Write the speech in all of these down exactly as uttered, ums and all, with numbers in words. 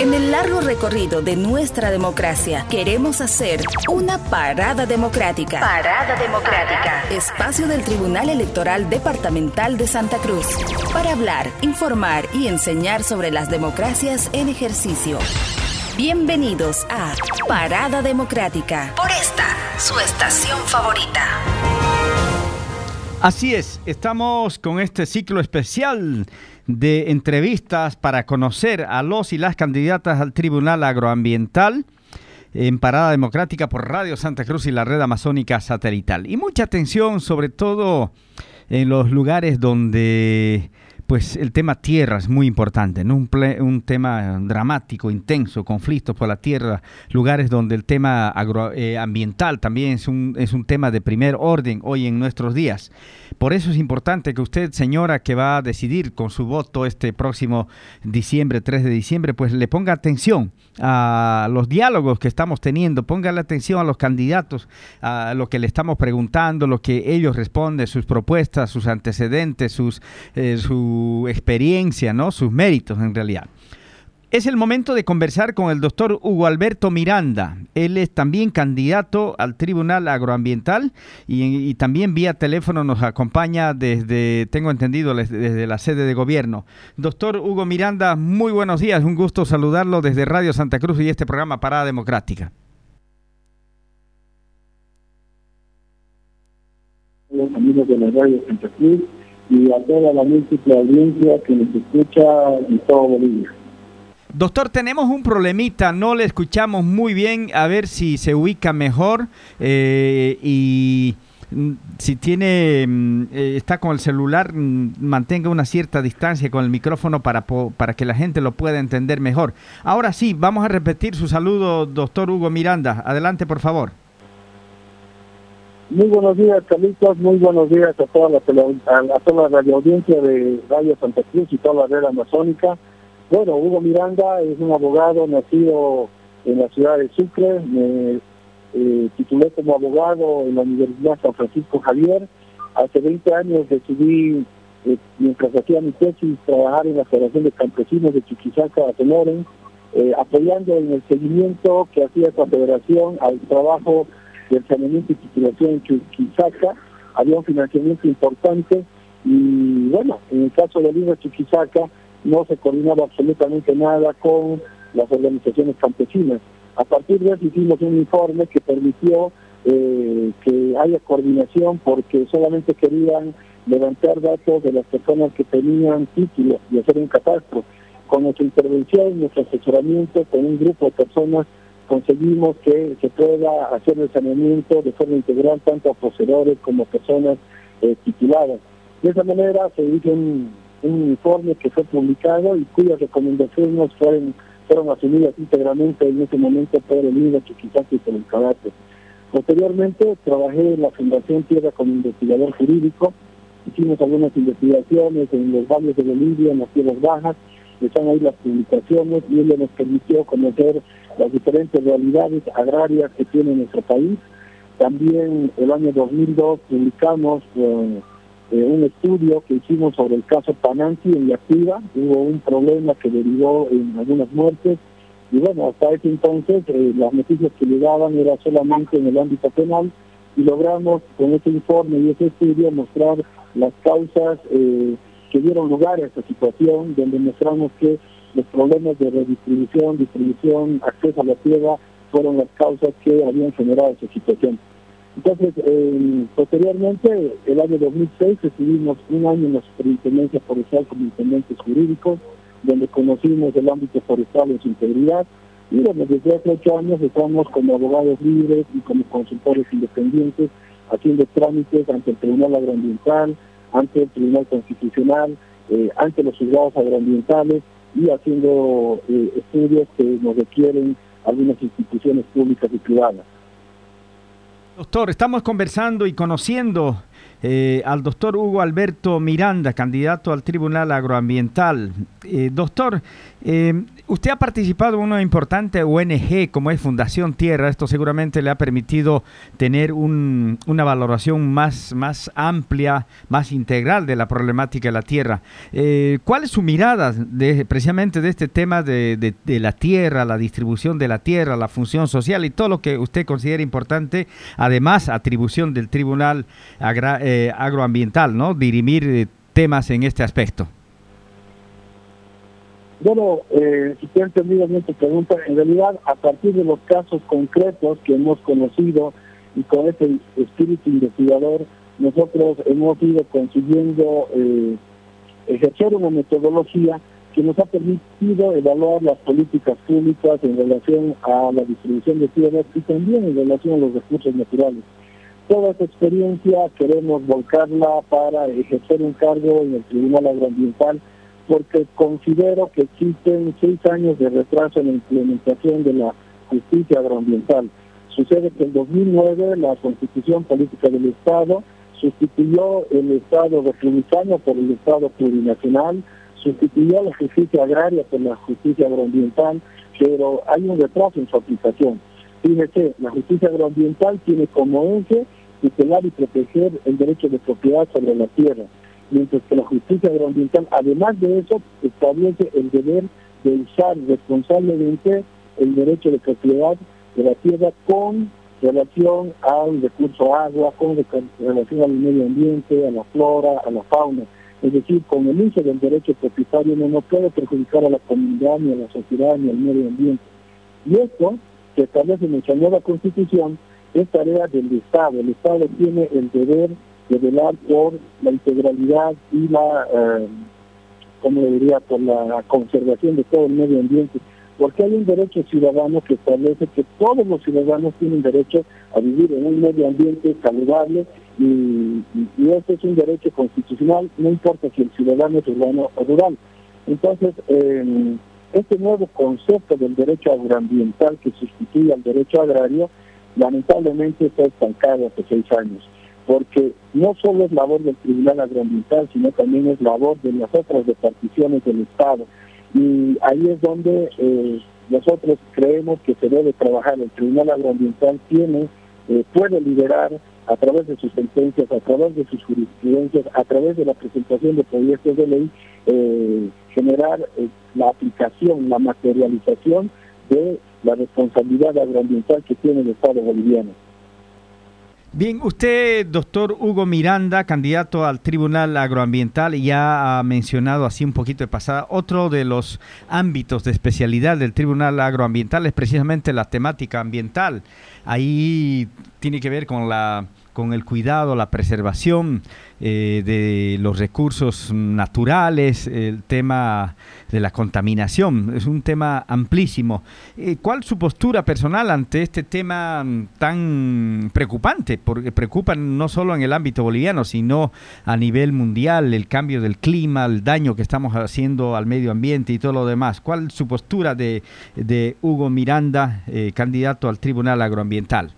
En el largo recorrido de nuestra democracia, queremos hacer una parada democrática. Parada democrática. Espacio del Tribunal Electoral Departamental de Santa Cruz. Para hablar, informar y enseñar sobre las democracias en ejercicio. Bienvenidos a Parada Democrática. Por esta, su estación favorita. Así es, estamos con este ciclo especial de entrevistas para conocer a los y las candidatas al Tribunal Agroambiental en Parada Democrática por Radio Santa Cruz y la Red Amazónica Satelital. Y mucha atención, sobre todo en los lugares donde pues el tema tierra es muy importante, ¿no? Un, ple, un tema dramático, intenso, conflictos por la tierra, lugares donde el tema agroambiental eh, también es un, es un tema de primer orden hoy en nuestros días. Por eso es importante que usted, señora, que va a decidir con su voto este próximo diciembre, tres de diciembre, pues le ponga atención a los diálogos que estamos teniendo, póngale atención a los candidatos, a lo que le estamos preguntando, lo que ellos responden, sus propuestas, sus antecedentes, sus, eh, su experiencia, ¿no? Sus méritos en realidad. Es el momento de conversar con el doctor Hugo Alberto Miranda. Él es también candidato al Tribunal Agroambiental y, y también vía teléfono nos acompaña desde, tengo entendido, desde la sede de gobierno. Doctor Hugo Miranda, muy buenos días. Un gusto saludarlo desde Radio Santa Cruz y este programa Parada Democrática. Los amigos de la Radio Santa Cruz y a toda la múltiple audiencia que nos escucha en todo Bolivia. Doctor, tenemos un problemita, no le escuchamos muy bien, a ver si se ubica mejor eh, y si tiene, eh, está con el celular, mantenga una cierta distancia con el micrófono para, para que la gente lo pueda entender mejor. Ahora sí, vamos a repetir su saludo, doctor Hugo Miranda. Adelante, por favor. Muy buenos días, Carlitos, muy buenos días a toda la, a, a toda la radioaudiencia de Radio Santa Cruz y toda la red amazónica. Bueno, Hugo Miranda es un abogado nacido en la ciudad de Sucre, me eh, titulé como abogado en la Universidad San Francisco Javier. Hace veinte años decidí, eh, mientras hacía mi tesis, trabajar en la Federación de Campesinos de Chuquisaca, Tenoren, eh, apoyando en el seguimiento que hacía esta federación al trabajo del saneamiento y titulación en Chuquisaca. Había un financiamiento importante y, bueno, en el caso de Lima Chuquisaca, no se coordinaba absolutamente nada con las organizaciones campesinas. A partir de eso hicimos un informe que permitió eh, que haya coordinación porque solamente querían levantar datos de las personas que tenían títulos y hacer un catastro. Con nuestra intervención, nuestro asesoramiento con un grupo de personas, conseguimos que se pueda hacer el saneamiento de forma integral tanto a poseedores como a personas eh, tituladas. De esa manera se hizo un un informe que fue publicado y cuyas recomendaciones fueron, fueron asumidas íntegramente en ese momento por el I N A, Chuquisaca y por el Cabato. Posteriormente trabajé en la Fundación Tierra como investigador jurídico, hicimos algunas investigaciones en los valles de Bolivia, en las tierras bajas, están ahí las publicaciones y ello nos permitió conocer las diferentes realidades agrarias que tiene nuestro país. También el año dos mil dos publicamos eh, Eh, un estudio que hicimos sobre el caso Pananti en Yacuiba. Hubo un problema que derivó en algunas muertes y bueno, hasta ese entonces eh, las noticias que llegaban eran solamente en el ámbito penal y logramos con ese informe y ese estudio mostrar las causas eh, que dieron lugar a esta situación, donde mostramos que los problemas de redistribución, distribución, acceso a la tierra fueron las causas que habían generado esa situación. Entonces, eh, posteriormente, el año dos mil seis, recibimos un año en la Superintendencia Forestal como intendentes jurídicos, donde conocimos el ámbito forestal en su integridad, y bueno, desde hace ocho años estamos como abogados libres y como consultores independientes, haciendo trámites ante el Tribunal Agroambiental, ante el Tribunal Constitucional, eh, ante los juzgados agroambientales, y haciendo eh, estudios que nos requieren algunas instituciones públicas y privadas. Doctor, estamos conversando y conociendo eh, al doctor Hugo Alberto Miranda, candidato al Tribunal Agroambiental. Eh, doctor, eh, usted ha participado en una importante O N G como es Fundación Tierra. Esto seguramente le ha permitido tener un, una valoración más, más amplia, más integral de la problemática de la tierra. Eh, ¿Cuál es su mirada de, precisamente de este tema de, de, de la tierra, la distribución de la tierra, la función social y todo lo que usted considera importante, además atribución del Tribunal Agra, eh, Agroambiental, ¿no? Dirimir eh, temas en este aspecto? Bueno, eh, si te he entendido bien tu pregunta, en realidad a partir de los casos concretos que hemos conocido y con ese espíritu investigador, nosotros hemos ido consiguiendo eh, ejercer una metodología que nos ha permitido evaluar las políticas públicas en relación a la distribución de tierras y también en relación a los recursos naturales. Toda esa experiencia queremos volcarla para ejercer un cargo en el Tribunal Agroambiental, porque considero que existen seis años de retraso en la implementación de la justicia agroambiental. Sucede que en dos mil nueve la Constitución Política del Estado sustituyó el Estado republicano por el Estado plurinacional, sustituyó la justicia agraria por la justicia agroambiental, pero hay un retraso en su aplicación. Fíjese, la justicia agroambiental tiene como eje tutelar y proteger el derecho de propiedad sobre la tierra, mientras que la justicia agroambiental, además de eso, establece el deber de usar responsablemente el derecho de propiedad de la tierra con relación al recurso agua, con relación al medio ambiente, a la flora, a la fauna. Es decir, con el uso del derecho propietario no, no puede perjudicar a la comunidad, ni a la sociedad, ni al medio ambiente. Y esto, que establece en nuestra nueva Constitución, es tarea del Estado. El Estado tiene el deber de velar por la integralidad y la, eh, como le diría, por la conservación de todo el medio ambiente, porque hay un derecho ciudadano que establece que todos los ciudadanos tienen derecho a vivir en un medio ambiente saludable y, y, y este es un derecho constitucional, no importa si el ciudadano es urbano o rural. Entonces, eh, este nuevo concepto del derecho agroambiental que sustituye al derecho agrario, lamentablemente está estancado hace seis años. Porque no solo es labor del Tribunal Agroambiental, sino también es labor de las otras reparticiones del Estado. Y ahí es donde eh, nosotros creemos que se debe trabajar. El Tribunal Agroambiental tiene, eh, puede liderar a través de sus sentencias, a través de sus jurisprudencias, a través de la presentación de proyectos de ley, eh, generar eh, la aplicación, la materialización de la responsabilidad agroambiental que tiene el Estado boliviano. Bien, usted, doctor Hugo Miranda, candidato al Tribunal Agroambiental, ya ha mencionado así un poquito de pasada, otro de los ámbitos de especialidad del Tribunal Agroambiental es precisamente la temática ambiental. Ahí tiene que ver con la con el cuidado, la preservación eh, de los recursos naturales, el tema de la contaminación, es un tema amplísimo. Eh, ¿Cuál es su postura personal ante este tema tan preocupante? Porque preocupa no solo en el ámbito boliviano, sino a nivel mundial, el cambio del clima, el daño que estamos haciendo al medio ambiente y todo lo demás. ¿Cuál es su postura de, de Hugo Miranda, eh, candidato al Tribunal Agroambiental?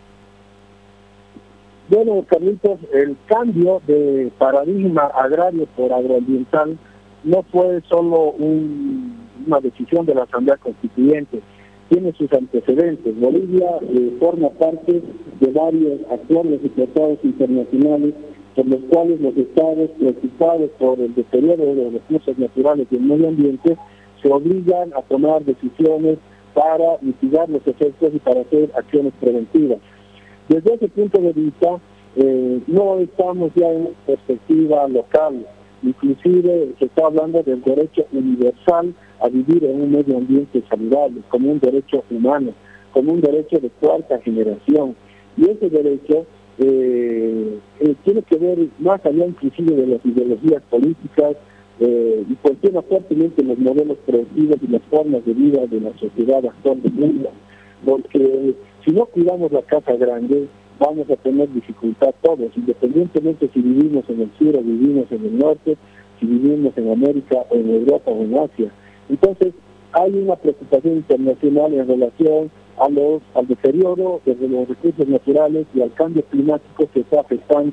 Bueno, Carlitos, el cambio de paradigma agrario por agroambiental no fue solo un, una decisión de la Asamblea Constituyente, tiene sus antecedentes. Bolivia eh, forma parte de varios acuerdos y tratados internacionales por los cuales los estados preocupados por el deterioro de los recursos naturales y el medio ambiente se obligan a tomar decisiones para mitigar los efectos y para hacer acciones preventivas. Desde ese punto de vista, eh, no estamos ya en perspectiva local, inclusive se está hablando del derecho universal a vivir en un medio ambiente saludable, como un derecho humano, como un derecho de cuarta generación. Y ese derecho eh, eh, tiene que ver más allá inclusive de las ideologías políticas eh, y cuestiona fuertemente los modelos productivos y las formas de vida de la sociedad actual del mundo. Porque si no cuidamos la casa grande, vamos a tener dificultad todos, independientemente si vivimos en el sur o vivimos en el norte, si vivimos en América o en Europa o en Asia. Entonces, hay una preocupación internacional en relación a los, al deterioro de los recursos naturales y al cambio climático que está afectando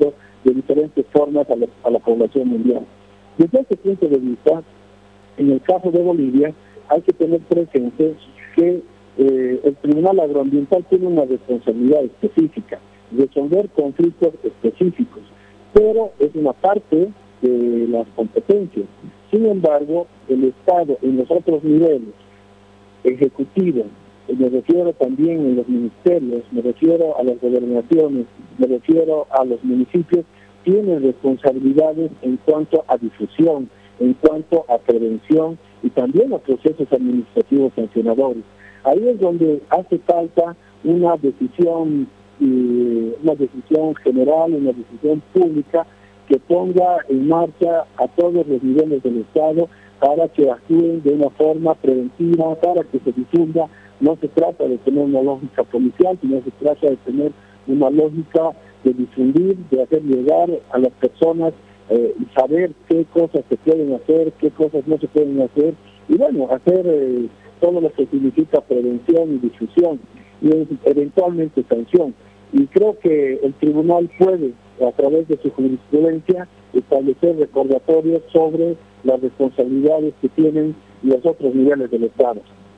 de diferentes formas a la, a la población mundial. Desde este punto de vista, en el caso de Bolivia, hay que tener presente que eh, el Tribunal Agroambiental tiene una responsabilidad específica, resolver conflictos específicos, pero es una parte de las competencias. Sin embargo, el Estado en los otros niveles, ejecutivo, me refiero también en los ministerios, me refiero a las gobernaciones, me refiero a los municipios, tienen responsabilidades en cuanto a difusión, en cuanto a prevención y también a procesos administrativos sancionadores. Ahí es donde hace falta una decisión, eh, una decisión general, una decisión pública que ponga en marcha a todos los niveles del Estado para que actúen de una forma preventiva, para que se difunda. No se trata de tener una lógica policial, sino se trata de tener una lógica de difundir, de hacer llegar a las personas eh, y saber qué cosas se pueden hacer, qué cosas no se pueden hacer, y bueno, hacer eh, todo lo que significa prevención y difusión, y eventualmente sanción. Y creo que el tribunal puede, a través de su jurisprudencia, establecer recordatorios sobre las responsabilidades que tienen los otros niveles del Estado.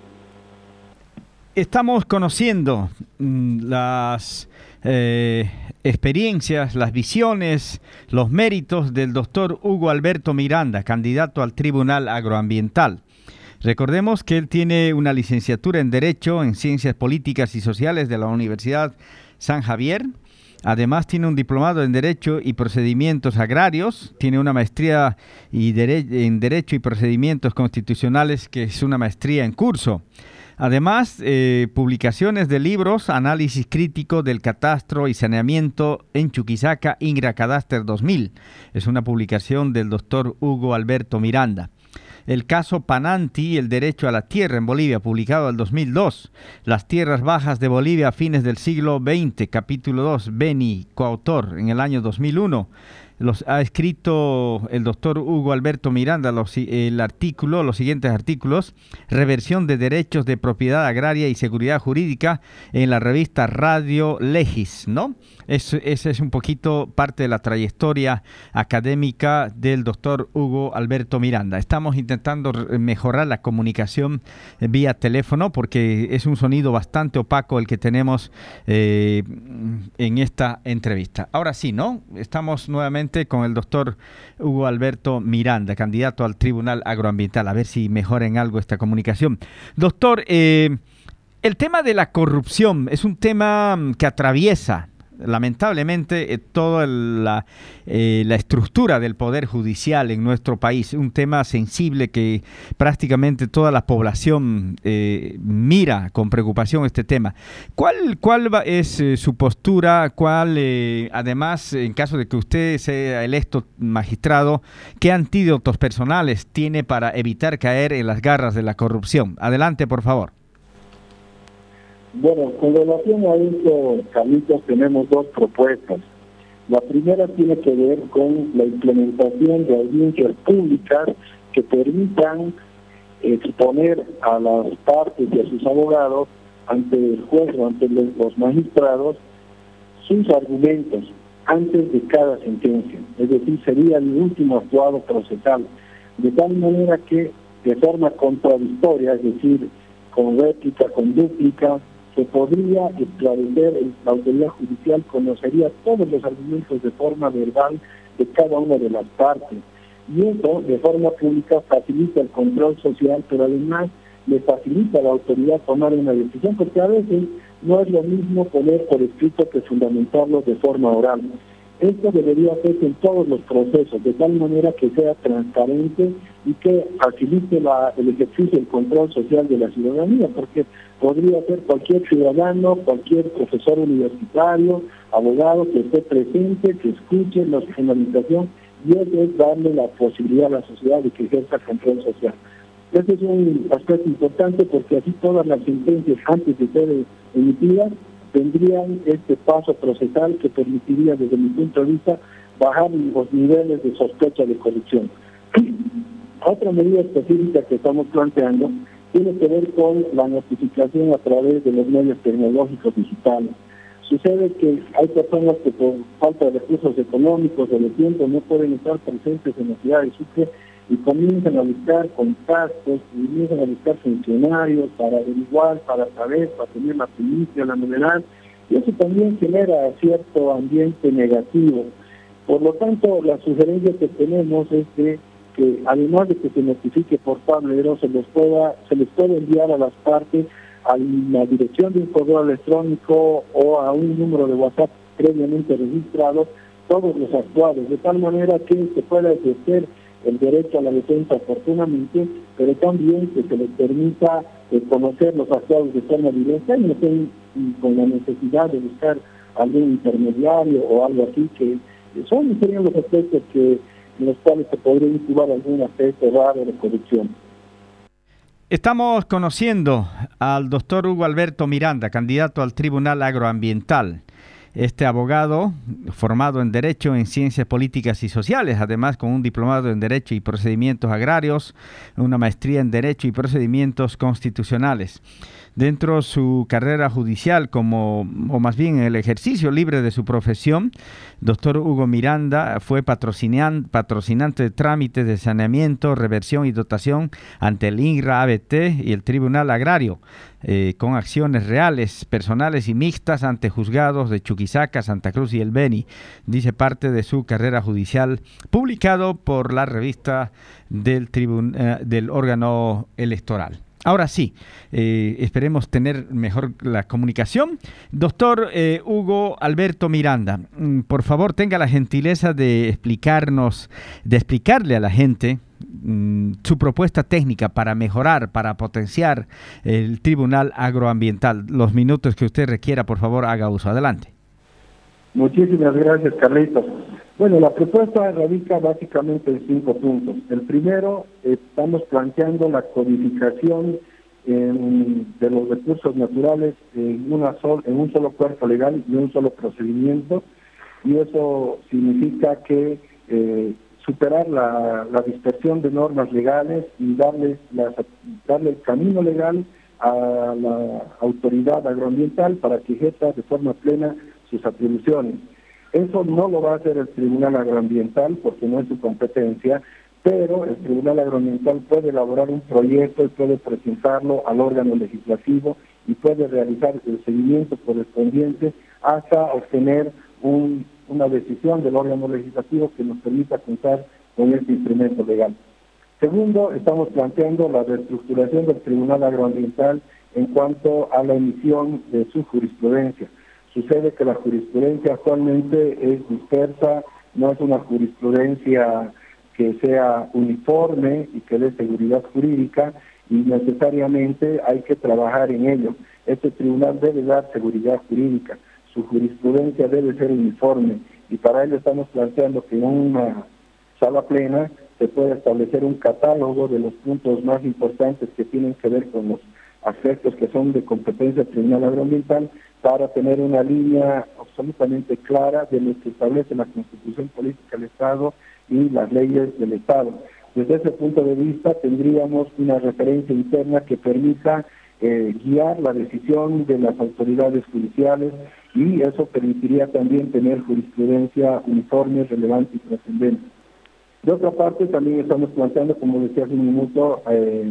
Estamos conociendo mm, las eh, experiencias, las visiones, los méritos del doctor Hugo Alberto Miranda, candidato al Tribunal Agroambiental. Recordemos que él tiene una licenciatura en Derecho en Ciencias Políticas y Sociales de la Universidad San Javier. Además tiene un diplomado en Derecho y Procedimientos Agrarios, tiene una maestría y dere- en Derecho y Procedimientos Constitucionales, que es una maestría en curso. Además, eh, publicaciones de libros, análisis crítico del catastro y saneamiento en Chuquisaca, Ingra Cadaster dos mil. Es una publicación del doctor Hugo Alberto Miranda. El caso Pananti, el derecho a la tierra en Bolivia, publicado en dos mil dos. Las tierras bajas de Bolivia a fines del siglo veinte, capítulo dos, Beni, coautor, en el año dos mil uno. Los ha escrito el doctor Hugo Alberto Miranda los, el artículo, los siguientes artículos: reversión de derechos de propiedad agraria y seguridad jurídica, en la revista Radio Legis, ¿no? Esa es, es un poquito parte de la trayectoria académica del doctor Hugo Alberto Miranda. Estamos intentando mejorar la comunicación vía teléfono porque es un sonido bastante opaco el que tenemos eh, en esta entrevista. Ahora sí, ¿no? Estamos nuevamente con el doctor Hugo Alberto Miranda, candidato al Tribunal Agroambiental. A ver si mejora en algo esta comunicación. Doctor, eh, el tema de la corrupción es un tema que atraviesa lamentablemente eh, toda la, eh, la estructura del Poder Judicial en nuestro país, un tema sensible que prácticamente toda la población eh, mira con preocupación este tema. ¿Cuál, cuál va, es eh, su postura? ¿Cuál, eh, además, en caso de que usted sea electo magistrado, qué antídotos personales tiene para evitar caer en las garras de la corrupción? Adelante, por favor. Bueno, con relación a eso, Carlitos, tenemos dos propuestas. La primera tiene que ver con la implementación de audiencias públicas que permitan exponer a las partes y a sus abogados ante el juez o ante los magistrados sus argumentos antes de cada sentencia. Es decir, sería el último actuado procesal, de tal manera que de forma contradictoria, es decir, con réplica, con dúplica, se podría esclarecer, la autoridad judicial conocería todos los argumentos de forma verbal de cada una de las partes. Y eso, de forma pública, facilita el control social, pero además le facilita a la autoridad tomar una decisión, porque a veces no es lo mismo poner por escrito que fundamentarlo de forma oral. Esto debería hacerse en todos los procesos, de tal manera que sea transparente y que facilite la, el ejercicio del control social de la ciudadanía, porque podría ser cualquier ciudadano, cualquier profesor universitario, abogado que esté presente, que escuche la penalización, y eso es darle la posibilidad a la sociedad de que ejerza control social. Este es un aspecto importante porque así todas las sentencias antes de ser emitidas tendrían este paso procesal que permitiría, desde mi punto de vista, bajar los niveles de sospecha de corrupción. Otra medida específica que estamos planteando tiene que ver con la notificación a través de los medios tecnológicos digitales. Sucede que hay personas que por falta de recursos económicos o de tiempo no pueden estar presentes en la ciudad de Sucre y comienzan a buscar contactos, y comienzan a buscar funcionarios para averiguar, para saber, para tener la primicia, la novedad, y eso también genera cierto ambiente negativo. Por lo tanto, la sugerencia que tenemos es de que además de que se notifique por tablero, se les pueda, se les puede enviar a las partes a la dirección de un correo electrónico o a un número de WhatsApp previamente registrado todos los actuados, de tal manera que se pueda ejercer el derecho a la defensa oportunamente, pero también que se les permita eh, conocer los actuados de forma directa y no estén con la necesidad de buscar algún intermediario o algo así, que son serían los aspectos que en los cuales se podría incubar algún aspecto raro de corrupción. Estamos conociendo al doctor Hugo Alberto Miranda, candidato al Tribunal Agroambiental. Este abogado, formado en Derecho, en Ciencias Políticas y Sociales, además con un diplomado en Derecho y Procedimientos Agrarios, una maestría en Derecho y Procedimientos Constitucionales. Dentro de su carrera judicial, como, o más bien en el ejercicio libre de su profesión, doctor Hugo Miranda fue patrocinan, patrocinante de trámites de saneamiento, reversión y dotación ante el INRA A B T y el Tribunal Agrario, eh, con acciones reales, personales y mixtas ante juzgados de Chuquisaca, Santa Cruz y el Beni. Dice parte de su carrera judicial, publicado por la revista del, tribun, eh, del órgano electoral. Ahora sí, eh, esperemos tener mejor la comunicación. Doctor eh, Hugo Alberto Miranda, por favor tenga la gentileza de explicarnos, de explicarle a la gente mm, su propuesta técnica para mejorar, para potenciar el Tribunal Agroambiental. Los minutos que usted requiera, por favor, haga uso. Adelante. Muchísimas gracias, Carlitos. Bueno, la propuesta radica básicamente en cinco puntos. El primero, estamos planteando la codificación en, de los recursos naturales en, una sol, en un solo cuerpo legal y un solo procedimiento, y eso significa que eh, superar la, la dispersión de normas legales y darle, las, darle el camino legal a la autoridad agroambiental para que ejerza de forma plena sus atribuciones. Eso no lo va a hacer el Tribunal Agroambiental porque no es su competencia, pero el Tribunal Agroambiental puede elaborar un proyecto y puede presentarlo al órgano legislativo y puede realizar el seguimiento correspondiente hasta obtener un, una decisión del órgano legislativo que nos permita contar con este instrumento legal. Segundo, estamos planteando la reestructuración del Tribunal Agroambiental en cuanto a la emisión de su jurisprudencia. Sucede que la jurisprudencia actualmente es dispersa, no es una jurisprudencia que sea uniforme y que dé seguridad jurídica, y necesariamente hay que trabajar en ello. Este tribunal debe dar seguridad jurídica, su jurisprudencia debe ser uniforme, y para ello estamos planteando que en una sala plena se pueda establecer un catálogo de los puntos más importantes que tienen que ver con los aspectos que son de competencia del Tribunal Agroambiental, para tener una línea absolutamente clara de lo que establece la Constitución Política del Estado y las leyes del Estado. Desde ese punto de vista tendríamos una referencia interna que permita eh, guiar la decisión de las autoridades judiciales, y eso permitiría también tener jurisprudencia uniforme, relevante y trascendente. De otra parte, también estamos planteando, como decía hace un minuto, eh,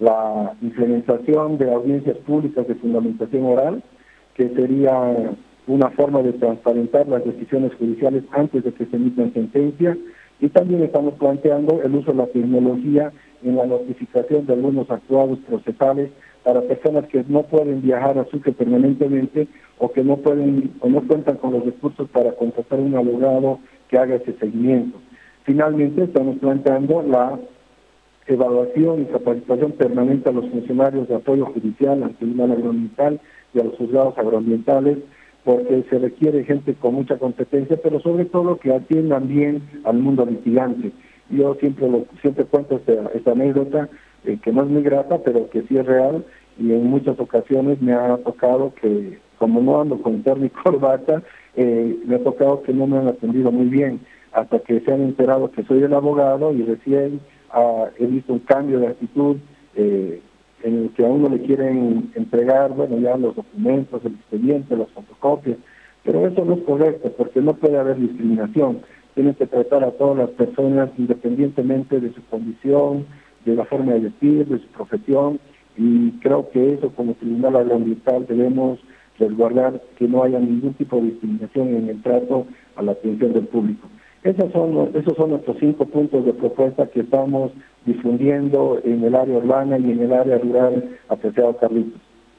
la implementación de audiencias públicas de fundamentación oral, que sería una forma de transparentar las decisiones judiciales antes de que se emitan sentencias, y también estamos planteando el uso de la tecnología en la notificación de algunos actuados procesales para personas que no pueden viajar a Sucre permanentemente o que no pueden o no cuentan con los recursos para contratar un abogado que haga ese seguimiento. Finalmente, estamos planteando la evaluación y capacitación permanente a los funcionarios de apoyo judicial al Tribunal Agroambiental y a los juzgados agroambientales, porque se requiere gente con mucha competencia, pero sobre todo que atiendan bien al mundo litigante. Yo siempre lo, siempre cuento esta, esta anécdota, eh, que no es muy grata, pero que sí es real, y en muchas ocasiones me ha tocado que, como no ando con terno y corbata, eh, me ha tocado que no me han atendido muy bien, hasta que se han enterado que soy el abogado, y recién ah, he visto un cambio de actitud, eh, en el que a uno le quieren entregar, bueno, ya los documentos, el expediente, las fotocopias, Pero eso no es correcto, porque no puede haber discriminación. Tienen que tratar a todas las personas independientemente de su condición, de la forma de vestir, de su profesión, y creo que eso como Tribunal Agroambiental debemos resguardar que no haya ningún tipo de discriminación en el trato a la atención del público. Esos son, esos son nuestros cinco puntos de propuesta que estamos difundiendo en el área urbana y en el área rural, apreciado Carlitos.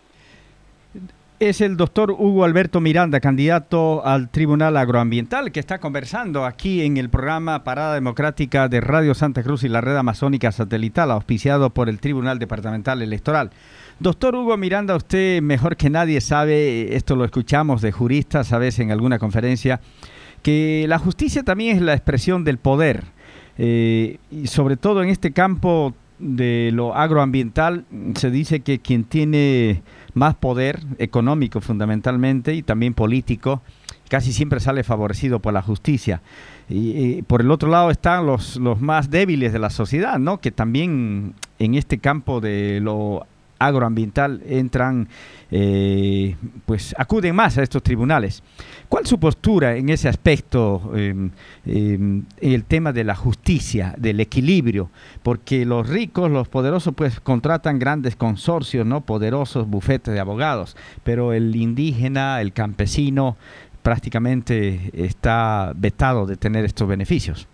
Es el doctor Hugo Alberto Miranda, candidato al Tribunal Agroambiental, que está conversando aquí en el programa Parada Democrática de Radio Santa Cruz y la Red Amazónica Satelital, auspiciado por el Tribunal Departamental Electoral. Doctor Hugo Miranda, usted mejor que nadie sabe, esto lo escuchamos de juristas a veces en alguna conferencia, que la justicia también es la expresión del poder, eh, y sobre todo en este campo de lo agroambiental se dice que quien tiene más poder económico fundamentalmente y también político casi siempre sale favorecido por la justicia. Y, y por el otro lado están los, los más débiles de la sociedad, ¿no? Que también en este campo de lo agroambiental entran, eh, pues acuden más a estos tribunales. ¿Cuál es su postura en ese aspecto, eh, eh, el tema de la justicia, del equilibrio? Porque los ricos, los poderosos, pues contratan grandes consorcios, ¿no? Poderosos bufetes de abogados, pero el indígena, el campesino, prácticamente está vetado de tener estos beneficios.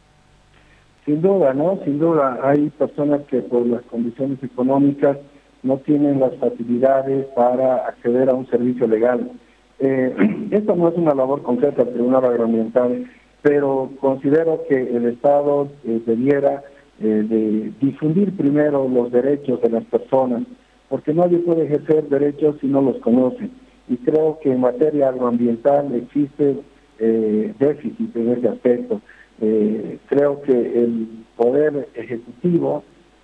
Sin duda, ¿no? Sin duda, hay personas que por las condiciones económicas no tienen las facilidades para acceder a un servicio legal. Eh, esto no es una labor concreta del Tribunal Agroambiental, pero considero que el Estado eh, debiera eh, de difundir primero los derechos de las personas, porque nadie puede ejercer derechos si no los conoce. Y creo que en materia agroambiental existe eh, déficit en ese aspecto. Eh, creo que el Poder Ejecutivo,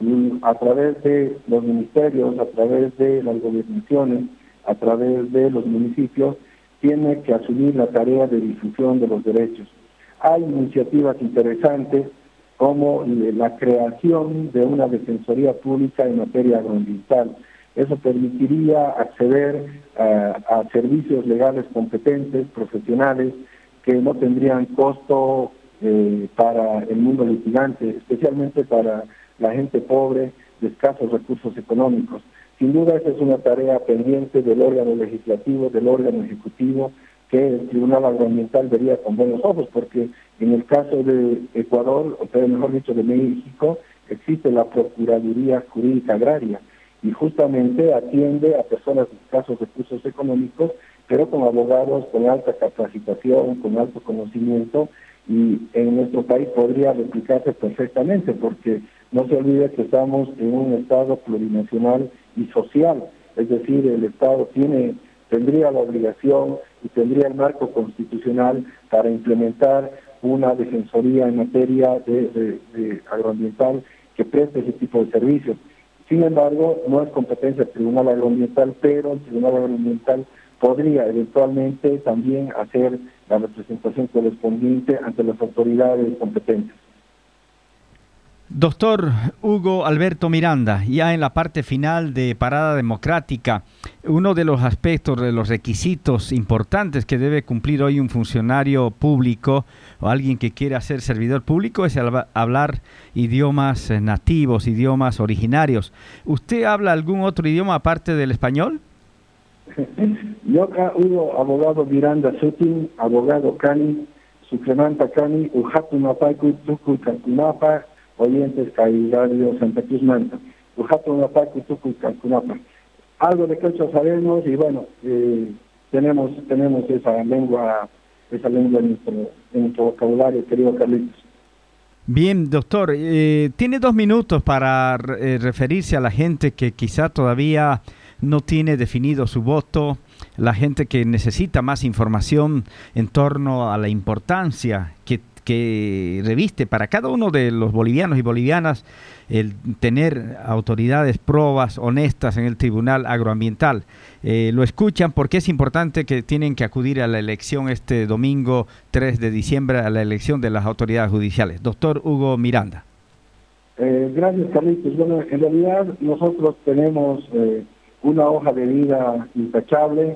a través de los ministerios, a través de las gobernaciones, a través de los municipios, tiene que asumir la tarea de difusión de los derechos. Hay iniciativas interesantes como la creación de una defensoría pública en materia agroambiental. Eso permitiría acceder a, a servicios legales competentes, profesionales, que no tendrían costo eh, para el mundo litigante, especialmente para la gente pobre de escasos recursos económicos. Sin duda esa es una tarea pendiente del órgano legislativo, del órgano ejecutivo, que el Tribunal Agroambiental vería con buenos ojos, porque en el caso de Ecuador, o sea, mejor dicho de México, existe la Procuraduría Jurídica Agraria, y justamente atiende a personas de escasos recursos económicos, pero con abogados con alta capacitación, con alto conocimiento, y en nuestro país podría replicarse perfectamente, porque no se olvide que estamos en un Estado plurinacional y social, es decir, el Estado tiene, tendría la obligación y tendría el marco constitucional para implementar una defensoría en materia de, de, de agroambiental que preste ese tipo de servicios. Sin embargo, no es competencia del Tribunal Agroambiental, pero el Tribunal Agroambiental podría eventualmente también hacer la representación correspondiente ante las autoridades competentes. Doctor Hugo Alberto Miranda, ya en la parte final de Parada Democrática, uno de los aspectos, de los requisitos importantes que debe cumplir hoy un funcionario público o alguien que quiera ser servidor público es hablar idiomas nativos, idiomas originarios. ¿Usted habla algún otro idioma aparte del español? Yo acá, Hugo, abogado Miranda Sutin, abogado Cani, Sucremanta Cani, Ujatunapaiku, Tucu, Cancunapa, oyentes Radio Santa Cruz Manta, Ujatunapaiku, Tucu, Cancunapa. Algo de quechua sabemos y bueno, eh, tenemos tenemos esa lengua, esa lengua en nuestro, en nuestro vocabulario, querido Carlitos. Bien, doctor, eh, tiene dos minutos para eh, referirse a la gente que quizá todavía no tiene definido su voto, la gente que necesita más información en torno a la importancia que, que reviste para cada uno de los bolivianos y bolivianas el tener autoridades probas, honestas en el Tribunal Agroambiental. Eh, lo escuchan porque es importante que tienen que acudir a la elección este domingo tres de diciembre, a la elección de las autoridades judiciales. Doctor Hugo Miranda. Eh, gracias, Carlitos. Bueno, en realidad nosotros tenemos... Eh, una hoja de vida intachable,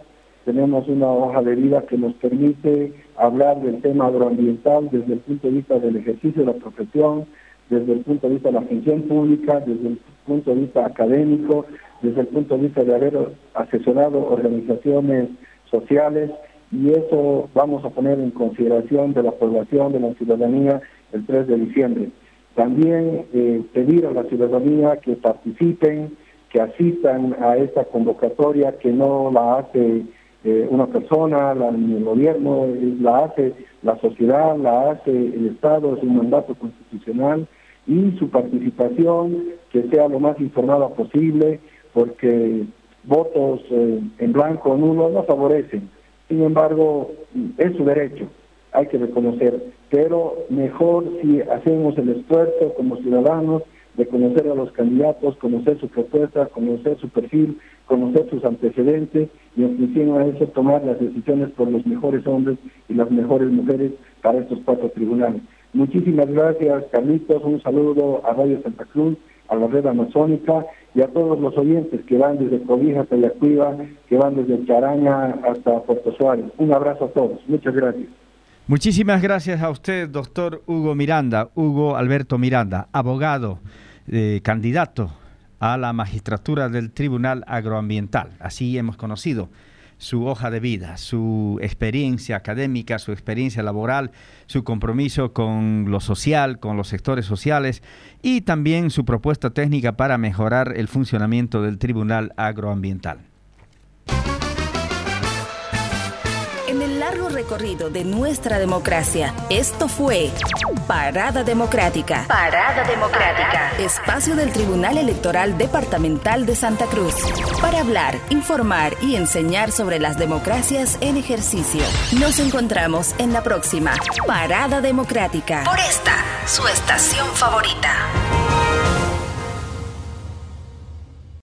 tenemos una hoja de vida que nos permite hablar del tema agroambiental desde el punto de vista del ejercicio de la profesión, desde el punto de vista de la función pública, desde el punto de vista académico, desde el punto de vista de haber asesorado organizaciones sociales, y eso vamos a poner en consideración de la población, de la ciudadanía, el tres de diciembre. También eh, pedir a la ciudadanía que participen, que asistan a esta convocatoria, que no la hace eh, una persona, la, ni el gobierno, la hace la sociedad, la hace el Estado, es un mandato constitucional, y su participación que sea lo más informada posible, porque votos eh, en blanco o nulo no favorecen. Sin embargo, es su derecho, hay que reconocer, pero mejor si hacemos el esfuerzo como ciudadanos de conocer a los candidatos, conocer su propuesta, conocer su perfil, conocer sus antecedentes, y en función a eso tomar las decisiones por los mejores hombres y las mejores mujeres para estos cuatro tribunales. Muchísimas gracias, Carlitos, un saludo a Radio Santa Cruz, a la red amazónica y a todos los oyentes que van desde Cobija hasta Yacuiba, que van desde Charaña hasta Puerto Suárez. Un abrazo a todos, muchas gracias. Muchísimas gracias a usted, doctor Hugo Miranda, Hugo Alberto Miranda, abogado, eh, candidato a la magistratura del Tribunal Agroambiental. Así hemos conocido su hoja de vida, su experiencia académica, su experiencia laboral, su compromiso con lo social, con los sectores sociales, y también su propuesta técnica para mejorar el funcionamiento del Tribunal Agroambiental. En el largo recorrido de nuestra democracia, esto fue Parada Democrática. Parada Democrática. Espacio del Tribunal Electoral Departamental de Santa Cruz. Para hablar, informar y enseñar sobre las democracias en ejercicio. Nos encontramos en la próxima Parada Democrática. Por esta, su estación favorita.